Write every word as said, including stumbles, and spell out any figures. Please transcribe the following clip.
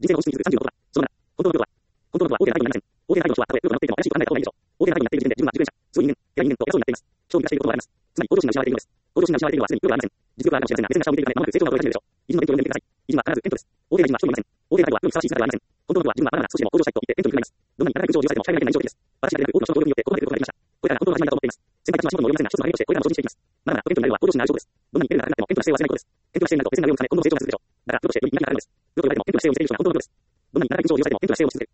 人生の本質に気づくさんじゅうのことだ。そのなら、本当の領土は、本当の領土は大手の大義になりません。大手の大義の人は、たとえ領土が載っていても怪しいと考えた方がいいでしょう。大手の大義の人は数人にん、や人間、偉い人と偉そうになっています。超人化していることがあります。つまり、向上心が失われているのです。向上心が失われているのはすでに領土がありません。実力はあるかもしれませんが、目線が下を向いているため、間もなく成長が終わるでしょう。維持の勉強を読んでみてください。維持は必ずテントです。大手の維持は一人いません。大手の態度は世にふさわしい姿ではありません。本当の領土は自分はまだまだ少しでも向上したいと言ってテントに向かいます。どんなに新たな空上を利用されても頼りがいない状況です。私だけでなく多くの人の努力によってここまで来ることができました。これからが本当の始まりだと思っています。先輩たちは足元も及びませんが、一つの励みとしてこれからも精進していきます。まだまだテントになるのは向上心がある証拠です。どんなにベルが高くなってもテントが姿勢を忘れないことです。テントが姿勢になると目線が上を向かない今後の成長が続くでしょう。だから、プロとして良い人間になるのです。プロと言われてもテントが姿勢を見せる人が本当のプロです。どんなに長い空上を利用されてもテントが姿勢を見続ける。